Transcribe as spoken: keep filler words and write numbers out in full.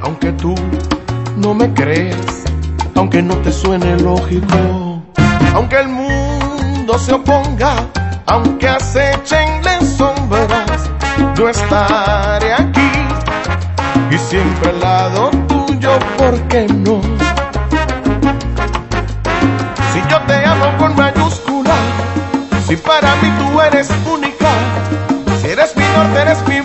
aunque tú no me crees, aunque no te suene lógico, aunque el mundo se oponga, aunque acechen las sombras, yo estaré aquí y siempre al lado tuyo, ¿por qué no? Si yo te amo con mayúscula, si para mí tú eres única, si eres mi norte, eres mi